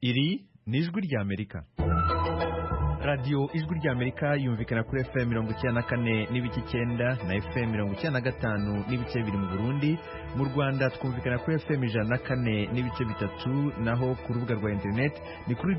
Iri ni ijwi ry'Amerika. Radio ijwi ry'Amerika yumvikana kuri FM 94 n'ibice 9 na FM 95 n'ibice 2 mu Burundi. Mu Rwanda twumvikana kuri FM 104 n'ibice 3, naho ku rubuga rwa internet ni kuri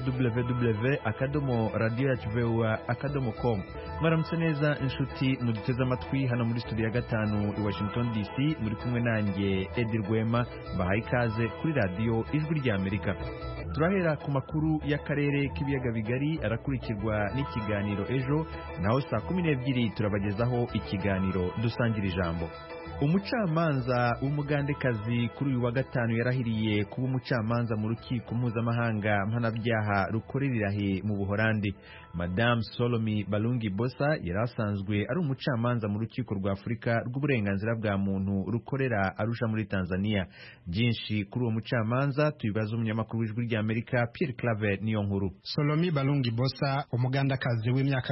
www.radioyacu.com. Maramutse neza inshuti muduteze amatwi hano muri studio ya 5 i Washington DC, muri kumwe nanjye Eddie Rwema, bahaye ikaze kuri radio ijwi ry'Amerika. Turahera ku makuru y'akarere k'ibiyaga bigari arakurikirwa n'ikiganiro ejo, naho saa 12 turabagezaho ikiganiro dusangira ijambo. Umucamanza w'umugandekazi kuri uyu wa gatanu yarahiriye kuba umucamanza mu rukiko mpuzamahanga mpanabyaha rukorera mu Buholandi. Madame Solomi Balungi Bosa yarasanzwe ari umucamanza mu rukiko rwa Afurika rw'uburenganzira bwa muntu rukorera Arusha muri Tanzania. Byinshi kuri uwo mucamanza tubibaza umunyamakuru w'ijwi ry'Amerika Pierre Claver niyo nkuru. Solomi Balungi Bosa, umugandakazi w'imyaka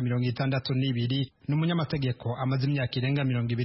62, n'umunyamategeko amaze imyaka irenga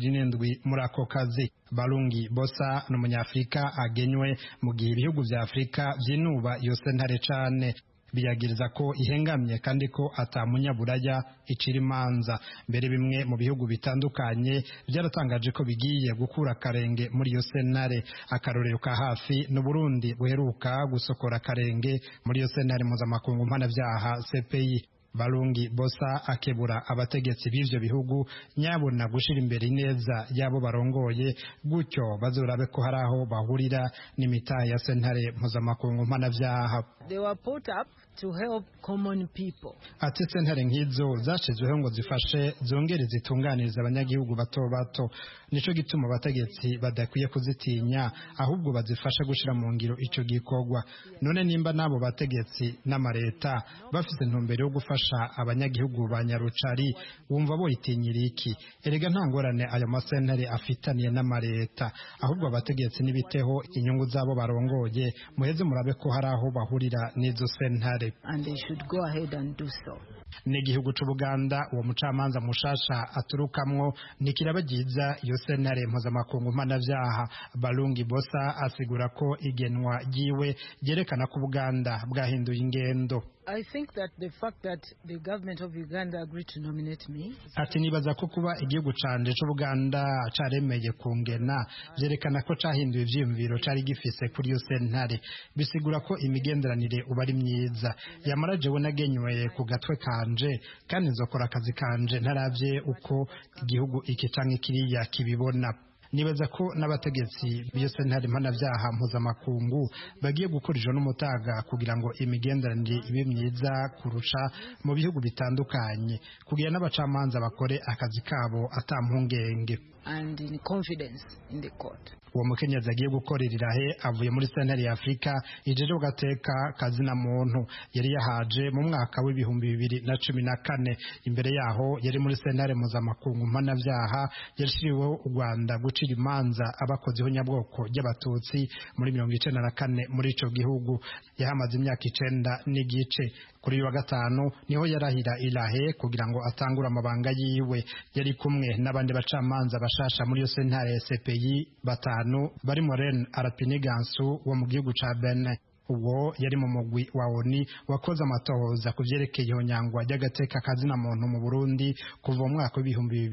27 muri ako kazi. Balungi Bosa n'umunyafrika agenywe mu gihe ibihugu vya Afrika vyinuba iyo sentare cane, biyagiriza ko ihengamye kandi ko atamunyaburaya icira imanza. Mbere bimwe mu bihugu bitandukanye byaratangaje ko bigiye gukura karenge muri iyo sentare. Akarorero ka hafi n'u Burundi buheruka gusokora karenge muri iyo sentare mpuzamakungu mpanabyaha CPI. Balungi Bosa akebura abategetsi b'ivyo bihugu nyabona gushira imbere ineza yabo barongoye, gutyo bazorabe ko haraho bahurira n'imitahe ya sentare mpuzamakungu mpanavyaha. They were put up to help common people. Ati sentare nk'izo zashizweho ngo zifashe zongere zitunganiriza abanyagihugu bato bato, nico gituma abategetsi badakwiye kuzitinya, ahubwo bazifasha gushira mu ngiro ico gikorwa. None nimba nabo bategetsi n'amareta bafite intumbero yo gufasha abanyagihugu ba Nyarucari, wumva bo itinyira iki? Erega nta ngorane ayo masentare afitaniye n'amareta, ahubwo abategetsi nibiteho inyungu zabo barongoye, muheze murabe ko haraho bahurira n'izo sentare. And they should go ahead and do so. N'igihugu c'Ubuganda uwo mucamanza mushasha aturukamwo nikirabagiza iyo sentare mpuzamakungu mpanavyaha. Balungi Bosa asigura ko igenwa giwe yerekana ko Ubuganda bwahinduye ingendo. I think that the fact that the government of Uganda agreed to nominate me. Ati nibaza ko kuba igihugu canje c'Ubuganda caremeye kungena vyerekana ko cahinduye ivyiyumviro cari gifise kuri iyo sentare. Bisigura ko imigenderanire uba ari myiza. Yamara jewe nagenywe ku gatwe kanje kandi nzokora akazi kanje ntaravye uko igihugu iki canke kiriya kibibona. Nibaza ko n'abategetsi b'iyo sentare mpanavyaha mpuzamakungu bagiye gukurije n'umutaga kugira ngo imigenderanire ibe myiza kurusha mu bihugu bitandukanye, kugira n'abacamanza bakore akazi kabo atampungenge and in confidence in the court. Uwo mukenyezi agiye gukorera he avuye muri sentare ya Afrika ijeje ugateka kazina muntu. Yari yahaje mu mwaka w'ibihumbi 2014. Imbere yaho yari muri sentare mpuzamakungu mpanavyaha yashiriweho u Rwanda gucira imanza abakoziho nyabwoko y'abatutsi muri 1994 muri ico gihugu. Yahamaze imyaka 9 n'igice. Kuri uyu wa gatanu niho yarahira ilahe kugira ngo atangure amabanga yiwe. Yari kumwe n'abandi bacamanza bashasha muri yo sentare CPI batanu, bari Moren Arapinigansu wo mu gihugu ca Benin. Uwo yari mu mugwi wa ONU wakoze amatohoza ku vyerekeye ihonyangwa ry'agateka kazina muntu mu Burundi kuva mu mwaka w'ibihumbi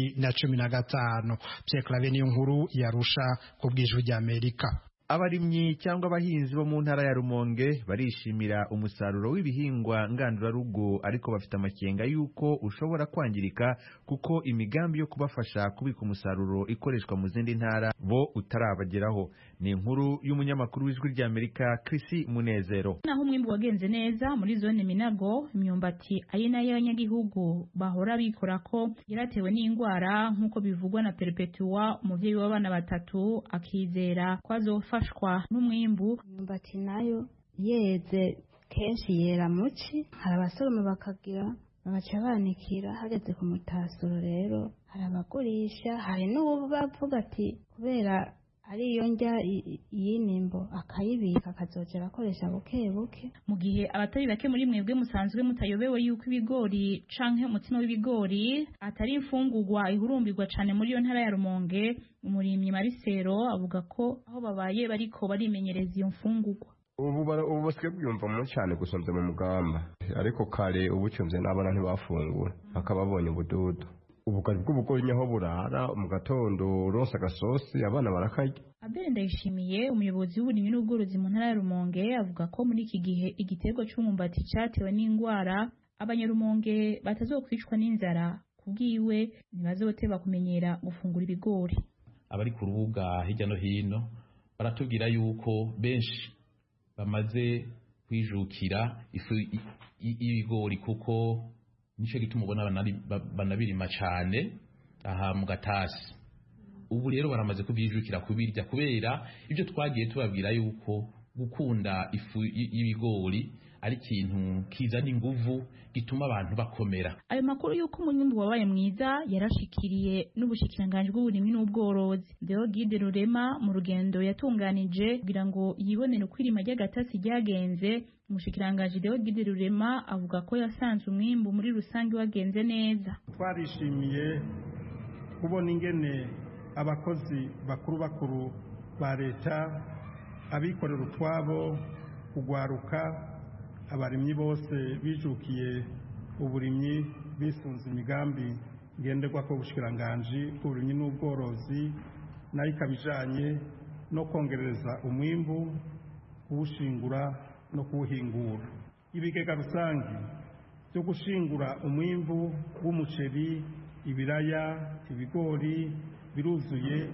2015. Pierre Claver niyo nkuru yarusha ku bw'ijwi ry'Amerika. Abarimyi cyangwa abahinzi bo mu ntara ya Rumonge barishimira umusaruro w'ibihingwa ngandurarugo, ariko bafite amakenga yuko ushobora kwangirika kuko imigambi yo kubafasha kubika umusaruro ikoreshwa mu zindi ntara bo utarabageraho. Ni inkuru y'umunyamakuru w'ijwi ry'Amerika Chris Munezero. Naho umwimbu wagenze neza muri zone Minago, imyumbati ari nayo abanyagihugu bahora bikora ko yaratewe n'ingwara nk'uko bivugwa na Perpetua, umuvyeyi w'abana batatu, akizera kwazofashwa n'umwimbu. Imyumbati nayo yeze kenshi yera muci, hari abasoroma bakagira bagaca banikira, hageze ku mutasuro rero hari abagurisha, hari n'ubu bavuga ati kubera ariyo njya y'inimbo akayibika akazogera akoresha buke buke. Mu gihe abatari bake muri mwebwe musanzwe mutayobewe yuko ibigori canke umutsima w'ibigori atari imfungurwa ihurumbirwa cane muri yo ntara ya Rumonge, umurimyi Marisero avuga ko aho babaye bariko barimenyereza iyo mfungurwa. ubu basigaye bwiyumva mu cyane gusomvya mu mugamba ariko kare ubucumvye n'abana ntibafungura bakababonye ubududu ubugari bw'ubugori nyaho burara mu gatondo uronse agasosi abana barakarya. Abel Ndayishimiye umuyobozi w'uburimyi n'ubworozi mu ntara ya Rumonge avuga ko muri iki gihe igiterwa c'umwumbati catewe n'ingwara abanyarumonge batazokwicwa n'inzara kubwiwe ntibazoteba kumenyera gufungura ibigori. Abari ku rubuga hirya no hino baratubwira yuko benshi bamaze kwijukira ifu y'ibigori kuko nico gituma ubona banabirima cyane aha mu gatasi. Ubu rero baramaze kubyijukira kubirya kubera ibyo twagiye tubabwira yuko gukunda ifu y'ibigori ari ikintu kizana inguvu gituma abantu bakomera. Ayo makuru yuko umunyumbu wabaye mwiza yarashikiriye n'ubushikiranganje bw'uburimyi n'ubworozi. Deogide Rurema mu rugendo yatunganije kugira ngo yibonere ukwirima ry'agatasi ryagenze. Umushikiranganje Deogide Rurema avuga ko yasanze umwimbu muri rusange wagenze neza. Twarishimiye kubona ingene abakozi bakuru ba leta abikorera utwabo kugwaruka abarimyi bose bijukiye uburimyi bisunze imigambi ngenderwa ko ubushikiranganje bw'uburimyi n'ubworozi nayo ikabijanye no kongereza umwimbu kuwushingura no kuwuhingura. Ibigega rusangi byo gushingura umwimbu w'umuceri, ibiraya, ibigori biruzuye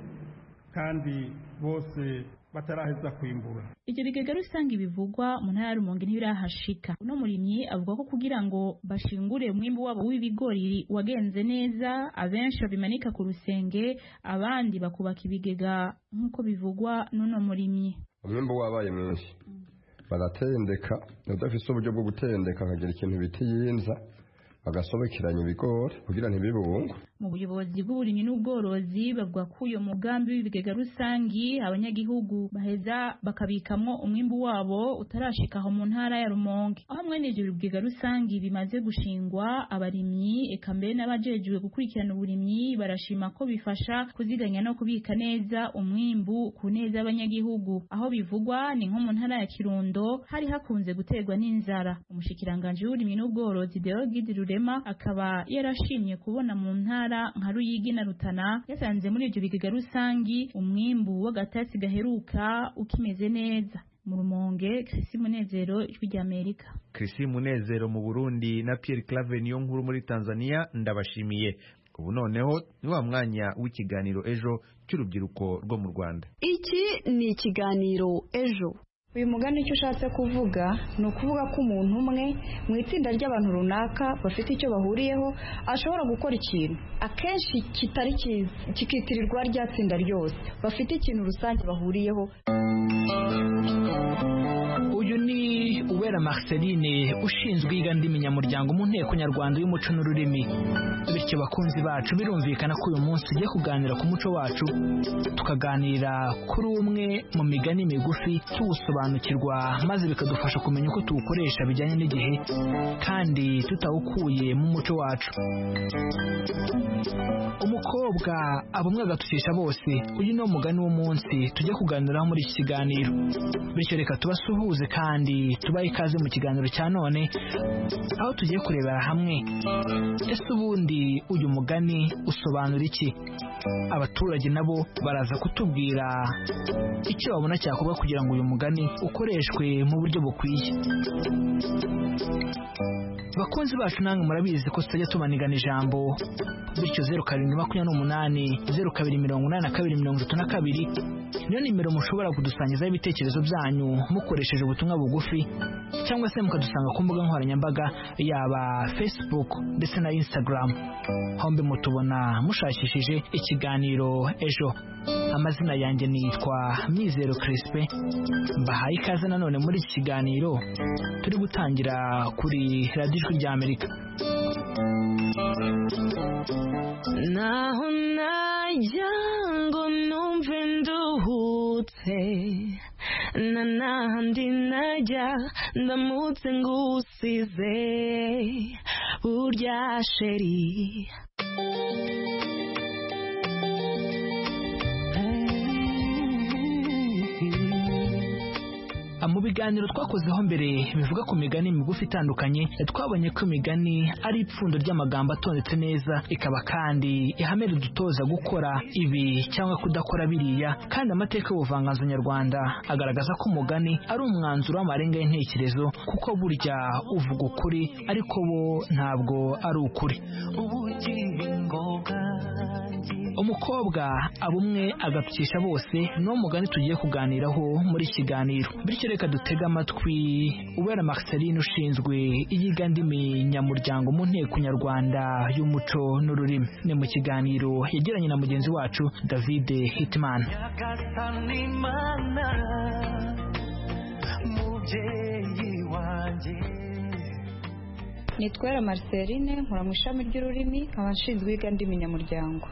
kandi bose bataraheza kwimbura. Ivyo bigega rusangi bivugwa mu ntara ya Rumonge ntibirahashika. Uno murimyi avuga ko kugira ngo bashingure umwimbu wabo w'ibigori wagenze neza abenshi babimanika ku rusenge abandi bakubaka ibigega nk'uko bivugwa n'uno murimyi. Umwimbu wabaye mwinshi baratendeka udafise uburyo bwo gutendeka akagira ikintu biti yinza bagasobekeranya ibigori kugira ntibibungwe. Mu buyobozi bw'uburimyi n'ubworozi bavuga ko uyo mugambi w'ibigega rusangi abanyagihugu baheza bakabikamwo umwimbu wabo utarashika aho mu ntara ya Rumonge. Aho mwene ivyo bigega rusangi bimaze gushingwa abarimyi eka mbere n'abajejwe gukurikirana uburimyi barashima ko bifasha kuziganya no kubika neza umwimbu ku neza y'abanyagihugu. Aho bivugwa ni nko mu ntara ya Kirundo hari hakunze guterwa n'inzara. Umushikiranganje w'uburimyi n'ubworozi Deogide Rurema akaba yarashimye kubona mu ntara nka Ruyigi na Rutana yasanze muri ibyo bigega rusangi umwimbu w'agatasi gaheruka ukimeze neza. Mu Rumonge Chrisi Munezero ijwi rya Amerika. Chrisi Munezero mu Burundi na Pierre Claver niyo nkuru muri Tanzania ndabashimiye. Ubu noneho ni wa mwanya w'ikiganiro ejo cy'urubyiruko rwo mu Rwanda. Iki ni ikiganiro ejo. Uyu mugani icyo ushatse kuvuga ni ukuvuga ko umuntu umwe mu itsinda ry'abantu runaka bafite icyo bahuriyeho ashobora gukora ikintu akenshi kitari cyiza kikitirirwa rya tsinda ryose bafite ikintu rusange bahuriyeho. Uyu ni Uwera Marceline ushinzwe igandimi nyamuryango mu nteko nyarwanda y'umuco n'ururimi. Bityo bakunzi bacu birumvikana ko uyu munsi tugiye kuganira ku muco wacu tukaganira kuri umwe mu migani migufi tuwusobanukirwa maze bikadufasha kumenya uko tuwukoresha bijyanye n'igihe kandi tutawukuye mu muco wacu. Umukobwa abumwe agatukisha bose, uyu ni umugani w'umunsi tujye kuganiraho muri iki kiganiro. Bityo reka tubasuhuze kandi tubahe ikaze mu kiganiro cya none aho tugiye kurebera hamwe ese ubundi uyu mugani usobanura iki. Abaturage nabo baraza kutubwira icyo babona cyakorwa kugira ngo uyu mugani ukoreshwe mu buryo bukwiye. Bakunzi bacu namwe murabizi ko tutajya tumanigana ijambo, bityo 0728 0282 niyo nimero mushobora kudusangizaho ibitekerezo byanyu mukoresheje ubutumwa bugufi cyangwa se mukadusanga ku mbuga nkoranyambaga yaba Facebook ndetse na Instagram. Hombe mutubona mushakishije ikiganiro ejo. Amazina yanjye nitwa Mizero Crispe. Mbahaye ikaze nanone muri iki kiganiro turi gutangira kuri Radio Ijwi rya Amerika. Naho najya ngo numve nduhutse n'ahandi najya ndamutse ngusize burya sheri. mu biganiro twakozeho mbere bivuga ku migani migufi itandukanye twabonye ko imigani ari ipfundo ry'amagambo atondetse neza, ikaba kandi ihame ridutoza gukora ibi cyangwa kudakora biriya, kandi amateka y'ubuvanganzo nyarwanda agaragaza ko umugani ari umwanzuro w'amarenga y'intekerezo, kuko burya uvuga ukuri ariko bo ntabwo ari ukuri. Umukobwa abumwe agatukisha bose no mugani tugiye kuganiraho muri kiganiro. Bityo reka dutega amatwi Uwera Marceline ushinzwe iyigandimi nyamuryango mu nteko nyarwanda y'umuco n'ururimi. Ni mu kiganiro yagiranye na mugenzi wacu David Hitman. Nitwera Marceline nkora mu ishami ry'ururimi nkaba nshinzwe iyigandimi nyamuryango.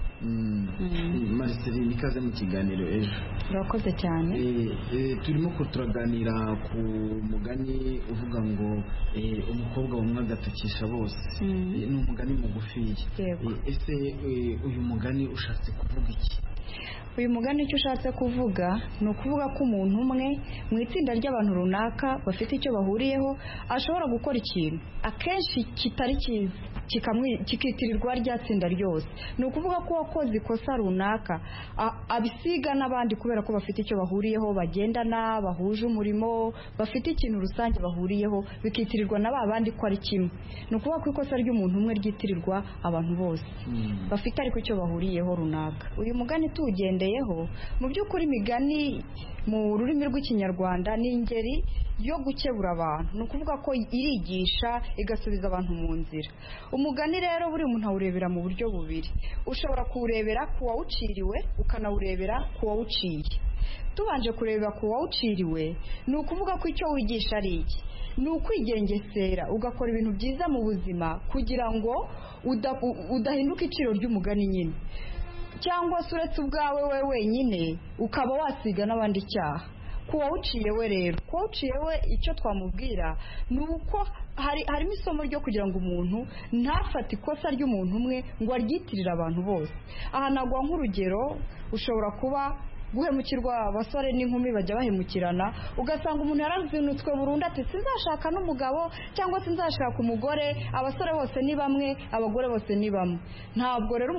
Marceline, ikaze mu kiganiro ejo. Urakoze cyane. Turimo turaganira ku mugani uvuga ngo umukobwa wumwe agatukisha bose. Ni umugani mugufiya. Ese uyu mugani ushatse kuvuga iki? Uyu mugani icyo ushatse kuvuga ni ukuvuga ko umuntu umwe mu itsinda ry'abantu runaka bafite icyo bahuriyeho ashobora gukora ikintu akenshi kitari cyiza kikitirirwa rya tsinda ryose. Ni ukuvuga ko wakoze ikosa runaka abisiga n'abandi kubera ko bafite icyo bahuriyeho, bagendana, bahuje umurimo, bafite ikintu rusange bahuriyeho, bikitirirwa na ba bandi ko ari kimwe. Ni ukuvuga ko ikosa ry'umuntu umwe ryitirirwa abantu bose bafite ariko icyo bahuriyeho runaka. Uyu mugani tuwugendeyeho, mu by'ukuri imigani mu rurimi rw'ikinyarwanda ni ingeri yo gukebura abantu. Ni ukuvuga ko irigisha igasubiza abantu mu nzira. Umugani rero buri muntu awurebera mu buryo bubiri. Ushobora kuwurebera ku wawuciriwe, ukanawurebera ku wawuciye. Tubanje kureba ku wawuciriwe, ni ukuvuga ko icyo wigisha ari iki? Ni ukwigengesera ugakora ibintu byiza mu buzima kugira ngo udahinduka iciro ry'umugani nyine, cyangwa se uretse ubwawe we wenyine ukaba wasiga n'abandi icyaha. Kuwawuciye we rero, kuwawuciye we icyo twamubwira ni uko harimo isomo ryo kugira ngo umuntu ntafate ikosa ry'umuntu umwe ngo aryitirire abantu bose. Aha naguha nk'urugero, ushobora kuba guhemukirwa abasore n'inkumi bajya bahemukirana, ugasanga umuntu yarazinutswe burundu ati sinzashaka n'umugabo cyangwa sinzashaka umugore, abasore bose ni bamwe, abagore bose ni bamwe. Ntabwo rero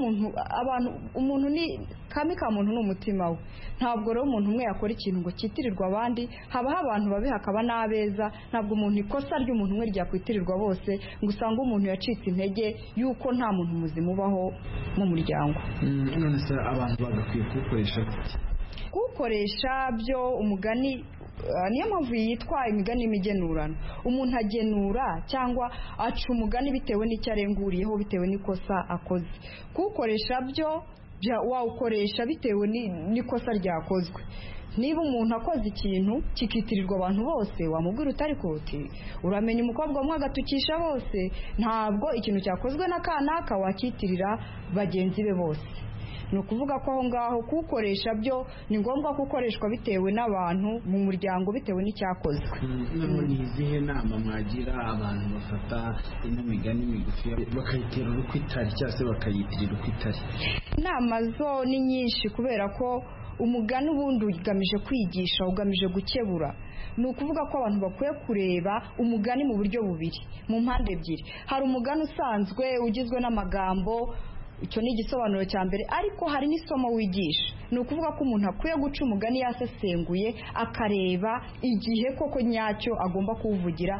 umuntu ni kami ka muntu n'umutima we. Ntabwo rero umuntu umwe yakora ikintu ngo kitirirwa abandi, habaho abantu babi hakaba n'abeza. Ntabwo umuntu ikosa ry'umuntu umwe ryakwitirirwa bose ngo usange umuntu yacitse intege yuko nta muntu muzima ubaho mu muryango. None se abantu bagakwiye kuwukoresha kuwukoresha byo umugani niyo mpamvu yitwa imigani y'imigenurano. Umuntu agenura cyangwa aca umugani bitewe n'icyo arenguriyeho, bitewe n'ikosa akoze. Kuwukoresha byo wawukoresha bitewe n'ikosa ryakozwe. Niba umuntu akoze ikintu kikitirirwa abantu bose, wamubwira utari koti uramenya umukobwa umwe agatukisha bose, ntabwo ikintu cyakozwe na kanaka wakitirira bagenzi be bose. Ni ukuvuga ko aho ngaho kuwukoresha byo ni ngombwa ko ukoreshwa bitewe n'abantu mu muryango, bitewe n'icyakozwe. Ni izihe nama mwagira abantu bafata ino migani migufi bakayitera uko itari cyangwa se bakayitirira uko itari? Inama zo ni nyinshi kubera ko umugani ubundi ugamije kwigisha, ugamije gukebura. Ni ukuvuga ko abantu bakwiye kureba umugani mu buryo bubiri, mu mpande ebyiri. Hari umugani usanzwe ugizwe n'amagambo, icyo ni igisobanuro cya mbere, ariko hari n'isomo wigisha. Ni ukuvuga ko umuntu akwiye guca umugani yasesenguye, akareba igihe koko nyacyo agomba kuwuvugira,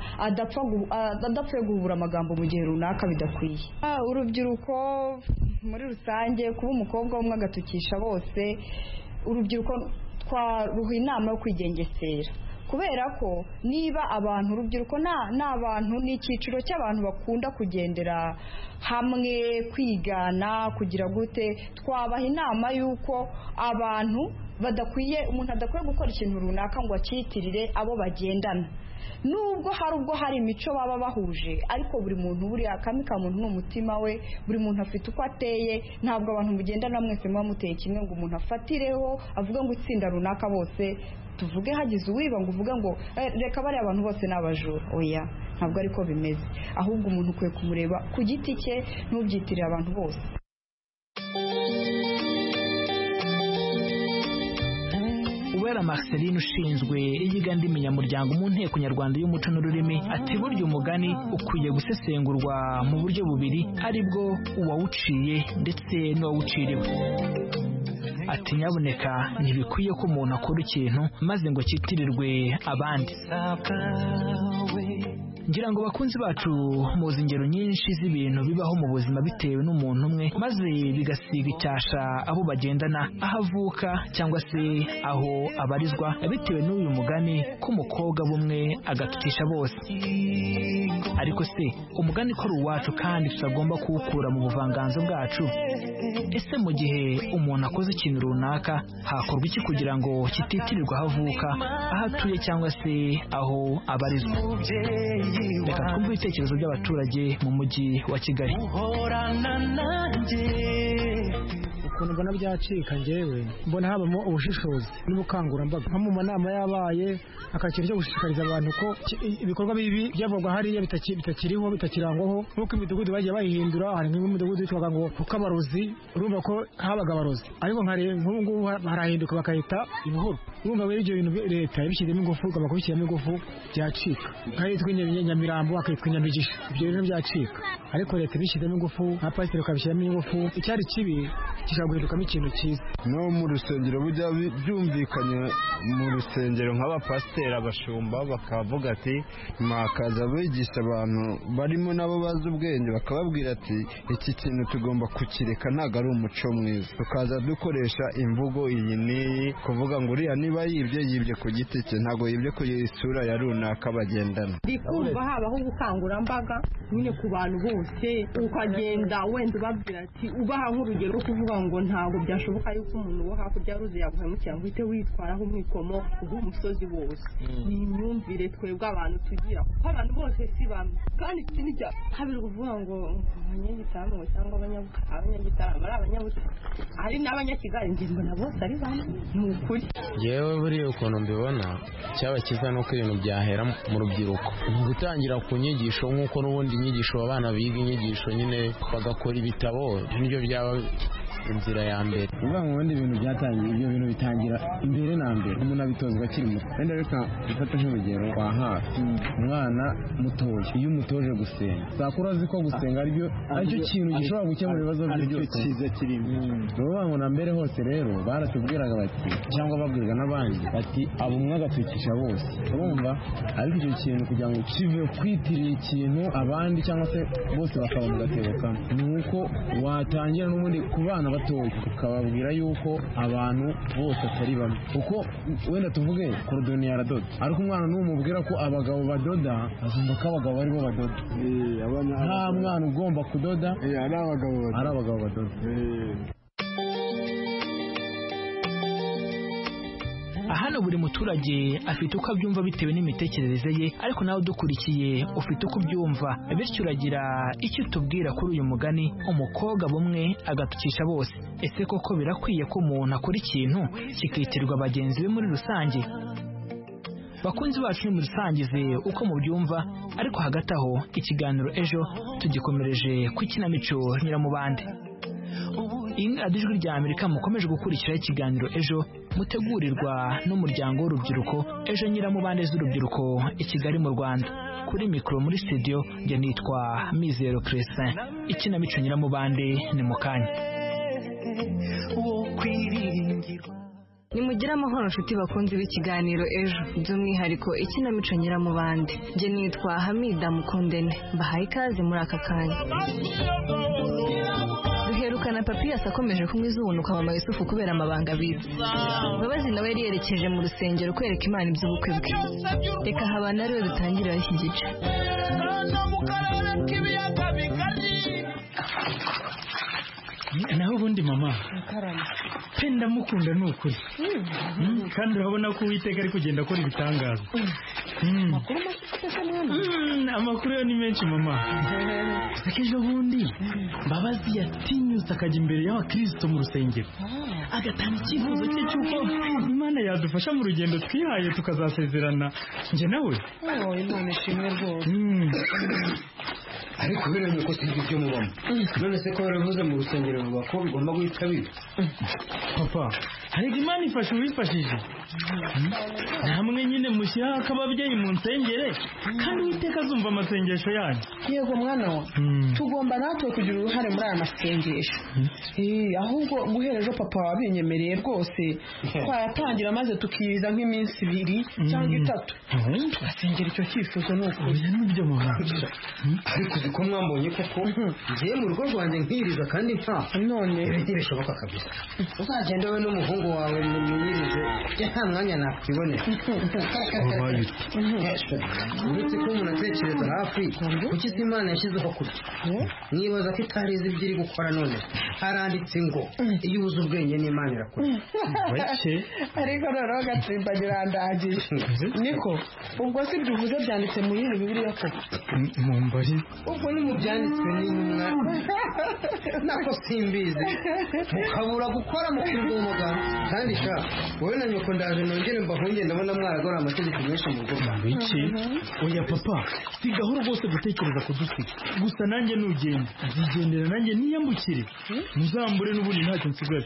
adapfuye guhubura amagambo mu gihe runaka bidakwiye. Urubyiruko muri rusange, kuba umukobwa umwe agatukisha bose, urubyiruko twaruha inama yo kwigengesera. Kubera ko niba urubyiruko ni abantu, ni icyiciro cy'abantu bakunda kugendera hamwe, kwigana, kugira gute, twabaha inama y'uko umuntu adakwiye gukora ikintu runaka ngo acyitirire abo bagendana. Nubwo hari imico baba bahuje, ariko buri muntu buriya kami ka muntu n'umutima we, buri muntu afite uko ateye. Ntabwo abantu mugendana mwese muba muteye kimwe ngo umuntu afatireho avuge ngo itsinda runaka bose tuvuge hagize uwiba ngo uvuge ngo reka bariya abantu bose ni abajura. Oya, ntabwo ariko bimeze. Ahubwo umuntu ukwiye kumureba ku giti cye, ntubyitirire abantu bose. Uwera Marceline ushinzwe iyigandimi nyamuryango mu nteko nyarwanda y'umuco n'ururimi ati burya umugani ukwiye gusesengurwa mu buryo bubiri aribwo uwawuciye ndetse n'uwawuciriwe. Ati nyabuneka ntibikwiye ko umuntu akora ikintu maze ngo kitirirwe abandi. Ngira ngo bakunzi bacu muzi ingero nyinshi z'ibintu bibaho mu buzima bitewe n'umuntu umwe maze bigasiga icyasha abo bagendana, aho avuka cyangwa se aho abarizwa, bitewe n'uyu mugani k'umukobwa bumwe agatukisha bose. Ariko se umugani ko ari uwacu kandi tutagomba kuwukura mu buvanganzo bwacu, ese mu gihe umuntu akoze ikintu runaka hakorwa iki kugira ngo kititirirwa aho avuka, aho atuye cyangwa se aho abarizwa? Reka twumve ibitekerezo by'abaturage mu mujyi wa Kigali. Ukuntu mbona byacika njyewe mbona habamo ubushishozi n'ubukangurambaga nko mu manama yabaye akakintu cyo gushishikariza abantu ko ibikorwa bibi byavugwa hariya bitakiriho bitakirangwaho, nk'uko imidugudu bagiye bayihindura. Hari nk'imidugudu yitwaga ngo kuko abarozi, urumva ko habaga abarozi, ariko nk'ubu ngubu harahinduka bakahita ibuhoro. Urumva rero ibyo bintu leta yabishyizemo ingufu, igomba kubishyiramo ingufu byacika. Nk'ahitwa Nyamirambo akitwa Nyamigisha, ibyo bintu byacika, ariko leta ibishyizemo ingufu, nka pasiteri ukabishyiramo ingufu, icyari kibi gishobora guhindukamo ikintu cyiza. No mu rusengero bujya byumvikanye mu rusengero nk'abapasiteri abashumba bakavuga ati mwakaza bigisha abantu barimo nabo bazi ubwenge, bakababwira ati iki kintu tugomba kukireka, ntabwo ari umuco mwiza. Tukaza dukoresha imvugo iyi n'iyi, kuvuga ngo uriya niba yibye ku giti cye, ntabwo yibye ku isura ya runaka bagendana. ndikumva habaho ubukangurambaga nyine ku bantu bose, ukagenda wenda ubabwira ati ubaha nk'urugero rwo kuvuga ngo ntabwo byashoboka yuko umuntu wo hakurya y'uruzi yaguhemukira ngo uhite witwaraho umwikomo umusozi wose. Ni imyumvire twebwe abantu tugira, kuko abantu bose si bamwe, kandi ikindi cya kabiri kuvuga ngo abanyagitaramo cyangwa abanyagitaramo ari abanyabutare ari n'abanyakigali, ngingo na bose ari bamwe. Ni ukuri yewe buriya ukuntu mbibona cyaba cyiza nuko ibintu byahera mu rubyiruko, gutangira ku nyigisho nk'uko n'ubundi inyigisho abana biga inyigisho nyine bagakora ibitabo, nibyo byaba inzira ya mbere. Uvuga mu bindi bintu byatangiye, ibyo bintu bitangira imbere na mbere umuntu abitozwa akiri muto. Wenda reka dufate nk'urugero kwa hafi, umwana mutoya iyo umutoje gusenga, sakura azi ko gusenga aricyo kintu gishobora gukemura ibibazo bye byose, cyiza kirimo. Uvuga ngo na mbere hose rero baratubwiraga bati, cyangwa babwirwa n'abandi bati abo umwe agatukisha bose, urumva. Ariko icyo kintu kugira ngo kive kwitiriye ikintu abandi cyangwa se bose bakaba mu gatebo kamwe, ni uko watangira n'ubundi ku bana batoya ukababwira yuko abantu bose atari bamwe. Uko wenda tuvuge korodoni yaradoda, ariko umwana n'umubwira ko abagabo badoda azumva ko abagabo aribo badoda. Nta mwana ugomba kudoda ari abagabo badoda. Hano buri muturage afite uko abyumva bitewe n'imitekerereze ye, ariko nawe udukurikiye ufite uko ubyumva, bityo uragira icyo utubwira kuri uyu mugani umukobwa bumwe agatukisha bose. Ese koko birakwiye ko umuntu akora ikintu kikitirwa bagenzi be muri rusange? Bakunzi bacu ni murusangize uko mubyumva, ariko hagati aho ikiganiro ejo tugikomereje ku ikinamico Nyiramubande. Ijwi rya Amerika mukomeje gukurikira ikiganiro ejo mutegurirwa n'umuryango w'urubyiruko Ejo Nyiramubande z'urubyiruko i Kigali mu Rwanda. Kuri mikoro muri studio njye nitwa Mizero Crescent. Ikinamico Nyiramubande ni mu kanya. Nimugire amahoro nshuti bakunzi b'ikiganiro ejo, by'umwihariko ikinamico Nyiramubande. Njye nitwa Hamida Mukundene, mbahaye ikaze muri aka kanya. Duherukana Papiyasi akomeje kumwe izubunuka mama Yusufu kubera amabanga bibi. Mbabazi nawe yari yerekeje mu rusengero kwereka Imana iby'ubukwe bwe. Reka Habana ariwe dutangirira iki gice. Naho ubundi mama penda mukunda n'ukuri, kandi urabona ko Uwiteka ari kugenda akora ibitangaza. Amakuru yo ni menshi mama. Ejo bundi Mbabazi yatinyutse akajya imbere y'abakristo mu rusengero agatanga icyifuzo cye cy'uko Imana yadufasha mu rugendo twihaye tukazasezerana njye nawe. Imana ishimwe rwose. ariko biranye ko sinzi ibyo mubamo none se ko baravuze mu rusengero ruba ko bigomba guhita biba papa ariko Imana ifasha uwifashije namwe nyine mushyiraho akababyeyi mu nsengere kandi Uwiteka azumva amasengesho yanyu. Yego mwana wa tugomba natwe kugira uruhare muri aya masengesho ahubwo guhera ejo papa wabinyemereye rwose twayatangira maze tukiriza nk'iminsi 2 cyangwa 3 tugasengera icyo cyifuzo nuko n'ibyo muhanga ariko uko mwambonye koko ngiye mu rugo rwanjye nkiriza kandi nta none ntibishoboka kabisa uzagenda we n'umuhungu wawe munyirize nta mwanya nakwibonera uretse ko umuntu atekereza hafi kuki se Imana yashyizeho kurya nibaza ko itarizi ibyo iri gukora none haranditse ngo iyo ubuze ubwenge n'Imana irakora ariko noneho gatsimbagira ndagiye niko ubwo si bivuze byanditse mu yindi Bibiliya ko mumbari ubwo ni mu byanditswe n'intumwa nako simbizi mukabura gukora mu kirwa umugabo kandi sha wowe na nyoko ndaje nongere mbahunge ndabona mwaragora amategeko menshi mu rugo rwanjye iki oya papa sigahoro rwose gutekereza kudusiga gusa nanjye nugenda nzigendera nanjye niyambukire muzambure n'ubundi ntacyo nsigaje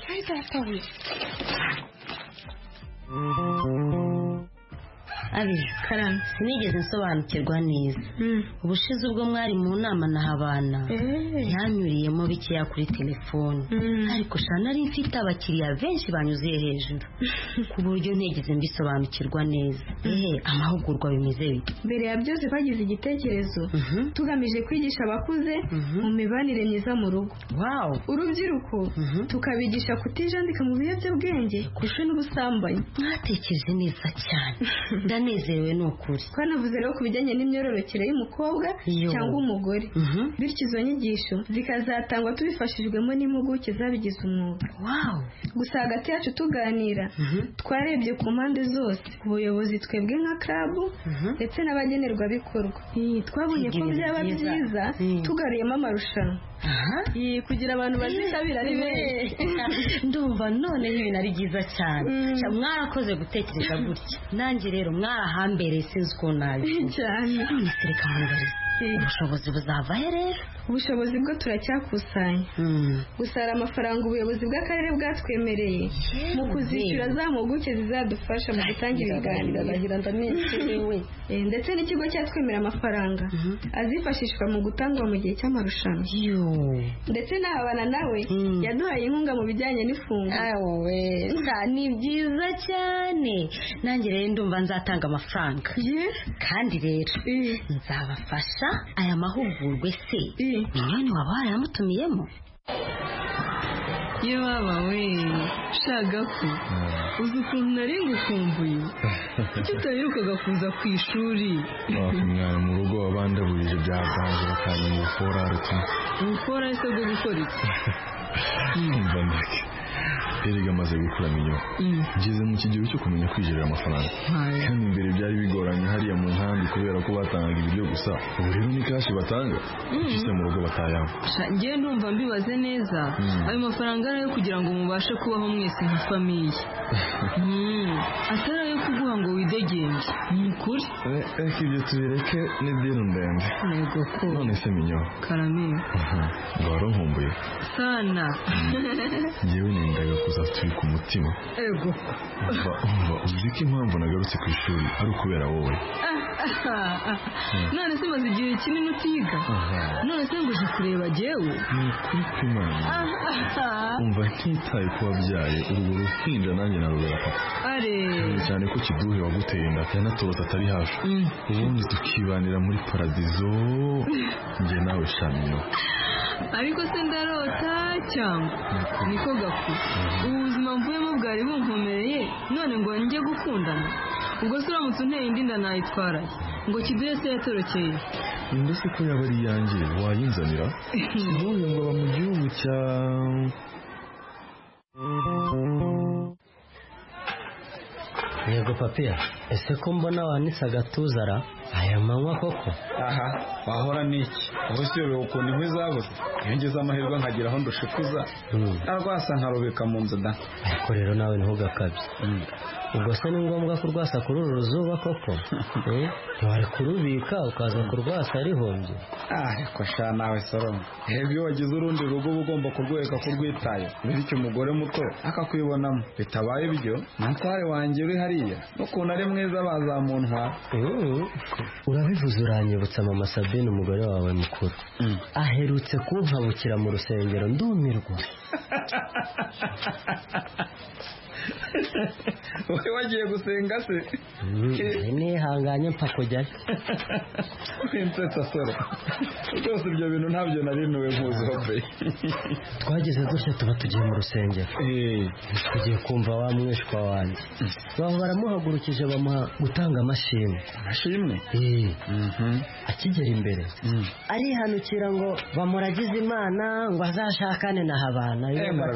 Abi karame sinigeze nsobanukirwa neza ubushize ubwo mwari mu nama na habana yanyuriyemo bikeya kuri telefone ariko shana ari mfite abakiriya benshi banyuziye hejuru ku buryo ntegeze mbisobanukirwa neza amahugurwa bimeze bite mbere ya byose twagize igitekerezo tugamije kwigisha abakuze mu mibanire myiza mu rugo urubyiruko tukabigisha kutijandika mu biyobyabwenge kurusha n'ubusambanyi mwatekereje neza cyane ndanezerewe n'ukuri twanavuze rero ku bijyanye n'imyororokere y'umukobwa cyangwa umugore bityo izo nyigisho zikazatangwa tubifashijwemo n'impuguke zabigize umwuga gusa hagati yacu tuganira twarebye ku mpande zose ku buyobozi twebwe nka club ndetse n'abagenerwabikorwa twabonye ko byaba byiza tugaruyemo amarushanwa kugira abantu bazitabira ari benshi ndumva none ibintu ari byiza cyane mwarakoze gutekereza gutya nanjye rero mwarahambereye sinzi ukuntu nabi cyane reka mbere ubushobozi buzava he rero ubushobozi bwo turacyakusanya gusa hari amafaranga ubuyobozi bw'akarere bwatwemereye mu kuzishyura za mpuguke zizadufasha mu gutangira ibiganiro ndetse n'ikigo cyatwemera amafaranga azifashishwa mu gutangwa mu gihe cy'amarushanwa ndetse n'ahabana nawe yaduhaye inkunga mu bijyanye n'ifunguro ni byiza cyane nanjye rero ndumva nzatanga amafaranga kandi rero nzabafasha aya mahugurwe se minyoni waba waramutumiyemo iyo baba we shagafu uzi ukuntu nari ngukumbuye kuki utaherukaga kuza ku ishuri mwana mu rugo wabandaburije byaganje bakanya mu buforare ubuforare se bwo gukora iki mva ndake erega amaze gukura minyo ngeze mu kigero cyo kumenya kwijerera amafaranga kandi imbere byari bigoranye hariya mu nkambi kubera ko batangaga ibiryo gusa ubu rero ni kashi batanga ufise mu rugo batayamo ngewe ndumva mbibaze neza ayo mafaranga ari ayo kugira ngo mubashe kubaho mwese nka famiye atari ayo kuguha ngo widegenge ni ukuri reka ibyo tubireke n'idini ndende none se minyo karamine ngo waronkumbuye sana ngewe nendaga kuza turi ku mutima umva uzi ko impamvu nagarutse ku ishuri ari ukubera wowe none se maze igihe kinini utiga none se ngo uje kureba jyewe ni ukuri kw'Imana umva ntitaye ko wabyaye urwo ruhinja nanjye narubera papa cyane ko kiduhe waguteye inda yanatorotse atari hafi ubundi tukibanira muri paradizo njye nawe shamino ariko se ndarota cyangwa niko gafu ubu buzima mvuyemo bwari bunkomereye none ngo njye gukundana ubwo se uramutse unteye indi nda nayitwaraye ngo kiduhe se yatorokeye mbese ko yaba ari iyanjye wayinzanira ubundi ngo aba mu gihugu cya yego papiya ese ko mbona wanitse agatuzara aya manywa koko wahora n'iki ubu si ukuntu inkwi zabuze iyo ngeze amahirwe nkagira aho ndushikuza arwasa nkarubika mu nzu da. Ariko rero nawe ntugakabye. Ubwo se ni ngombwa kurwasa kuri uru ruzuba koko? Ntiwari kurubika ukaza kurwasa rihombye? Ariko sha nawe Soro, iyo wagize urundi rugo ugomba kurweka kurwitayo, bityo umugore muto akakwibonamo. Bitabaye ibyo mutware wanjye uri hariya n'ukuntu ari mwiza bazamuntwara. Urabivuze uranyibutsa mama Sabine umugore wawe mukuru. Aherutse kunkabukira mu rusengero ndumirwa. Wowe wagiye gusenga se? Nihanganye mpfa kujyayo. Insetse Soro, rwose ibyo bintu ntabyo narinuwe nkuziho pe. Twageze dutya tuba tugiye mu rusengero, tugiye kumva wa mwishwa wanjye baba baramuhagurukije bamuha gutanga amashimwe. Amashimwe? Akigera imbere arihanukira ngo bamuragize Imana ngo azashakane na Habana.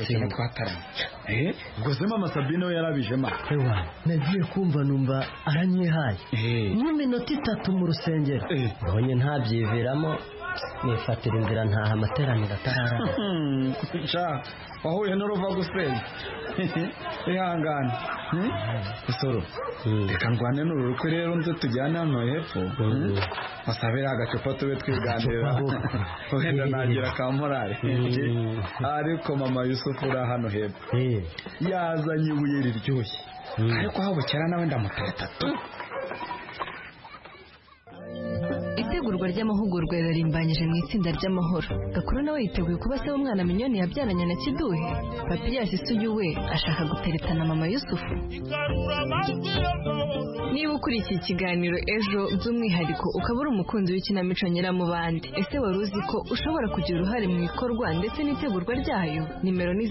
Ubwo se mama Sabine we yarabijema. Nagiye kumva numva aranyihaye nk'iminota 3 mu rusengero, mbonye ntabyiviramo nifatira inzira ntaha amateraniro atararana. Wahuye n'uruva gusenya. Ihangane. Isoro, reka ndwane n'urukwe rero nze tujyane hano hepfo. Wasabira agacupa tube twiganirira. Wenda nagira ka morale. Ariko mama Yusufu uri hano hepfo yazanye ibuye riryoshye, ariko aho bukera nawe ndamutata. Itegurwa ry'amahugurwa rirarimbanyije mu itsinda ry'amahoro. Gakuru nawe yiteguye kuba se w'umwana Minyoni yabyaranye na Kiduhe. Papiyasi Suyu we ashaka guteretana mama Yusufu. Niba ukurikiye ikiganiro ejo by'umwihariko ukaba uri umukunzi w'ikinamico Nyiramubande, ese wari uzi ko ushobora kugira uruhare mu ikorwa ndetse n'itegurwa ryayo? Nimero ni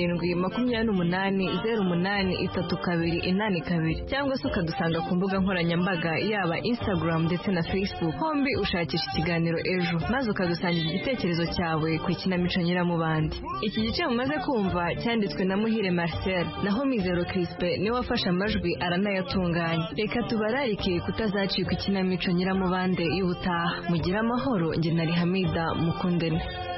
0728083282 cyangwa se ukadusanga ku mbuga nkoranyambaga yaba Instagram ndetse na Facebook. Hombi ushakisha ikiganiro ejo maze ukadusangiza igitekerezo cyawe ku ikinamico Nyiramubande. Iki gice mumaze kumva cyanditswe na Muhire Marcel, naho Mizero Crispe niwe wafashe amajwi aranayatunganya. Reka tubararike kutazacika ikinamico Nyiramubande y'ubutaha. Mugira amahoro. Njye nari Hamida Mukundene.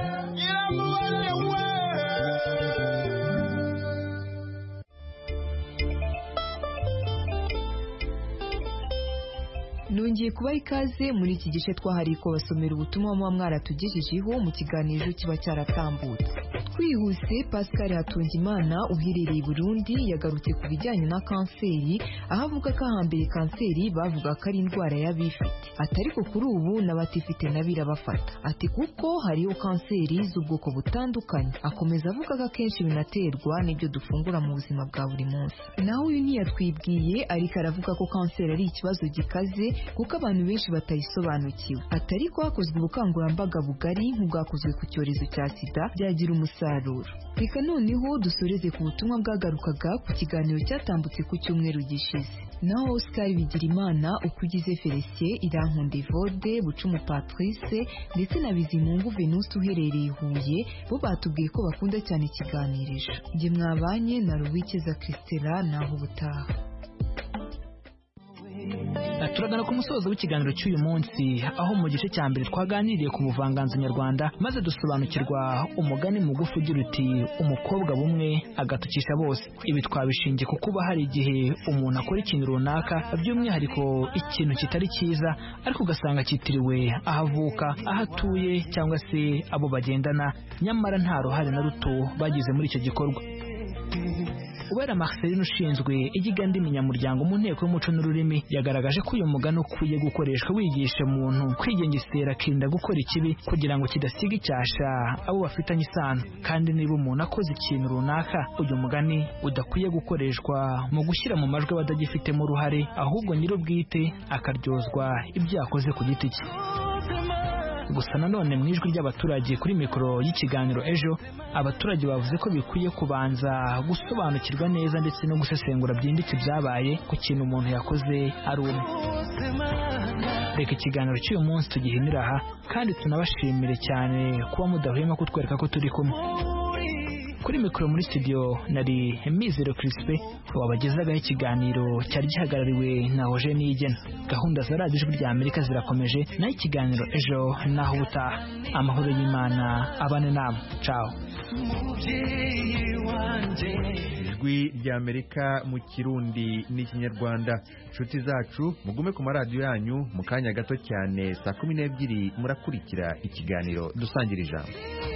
Nongeye kubaha ikaze muri iki gice twahariye kubasomera ubutumwa muba mwaratugejejeho mu kiganiro kiba cyaratambutse. Twihuse, Pascal Hatungimana uherereye i Burundi yagarutse ku bijyanye na kanseri, aho avuga ko ahambere kanseri bavuga ko ari indwara y'abifite, ati ariko kuri ubu n'abatifite nabo irabafata, ati kuko hariho kanseri z'ubwoko butandukanye. Akomeza avuga ko akenshi binaterwa n'ibyo dufungura mu buzima bwa buri munsi. Naho uyu ntiyatwibwiye, ariko aravuga ko kanseri ari ikibazo gikaze kuko abantu benshi batayisobanukiwe, ati ariko hakozwe ubukangurambaga bugari nk'ubwakozwe ku cyorezo cya sida byagira umusaruro. Reka noneho dusoreze ku butumwa bwagarukaga ku kiganiro cyatambutse ku cyumweru gishize. Naho Oscar Bigirimana, Ukugize Felicien, Irankunda Evode, Bucumu Patrice ndetse na Bizimungu Venuste uherereye Huye bo batubwiye ko bakunda cyane ikiganirisho. Njye mwabanye na Ruwikeza Christela, naho ubutaha. Turagana ku musozo w'ikiganiro cy'uyu munsi, aho mu gice cya mbere twaganiriye ku buvanganzo nyarwanda maze dusobanukirwa umugani mugufi ugira uti umukobwa bumwe agatukisha bose. Ibi twabishingiye ku kuba hari igihe umuntu akora ikintu runaka by'umwihariko ikintu kitari cyiza, ariko ugasanga cyitiriwe aho avuka, aho atuye cyangwa se abo bagendana, nyamara nta ruhare na ruto bagize muri icyo gikorwa. Uwera Marceline ushinzwe igigandimi nyamuryango mu nteko y'umuco n'ururimi yagaragaje ko uyu mugani ukwiye gukoreshwa wigisha umuntu kwigengesera akirinda gukora ikibi kugira ngo kidasiga icyasha abo bafitanye isano. Kandi niba umuntu akoze ikintu runaka, uyu mugani udakwiye gukoreshwa mu gushyira mu majwi abadagifitemo uruhare, ahubwo nyir'ubwite akaryozwa ibyo yakoze ku giti cye. Gusa nanone mu ijwi ry'abaturage kuri mikoro y'ikiganiro ejo, abaturage bavuze ko bikwiye kubanza gusobanukirwa neza ndetse no gusesengura byimbitse ibyabaye ku kintu umuntu yakoze ari umwe. Reka ikiganiro cy'uyu munsi tugihinira aha, kandi tunabashimire cyane kuba mudahwema kutwereka ko turi kumwe. kuri mikoro muri studio nari Mizero Crispe wabagezagaho ikiganiro cyari gihagarariwe na Roger Niyigena. Gahunda za Radio Ijwi rya Amerika zirakomeje, naho ikiganiro ejo naho ubutaha. Amahoro y'Imana abane namwe. Ciao. Ijwi rya Amerika mu Kirundi n'Ikinyarwanda. Nshuti zacu mugume ku maradiyo yanyu, mu kanya gato cyane saa 12 murakurikira ikiganiro dusangira ijambo.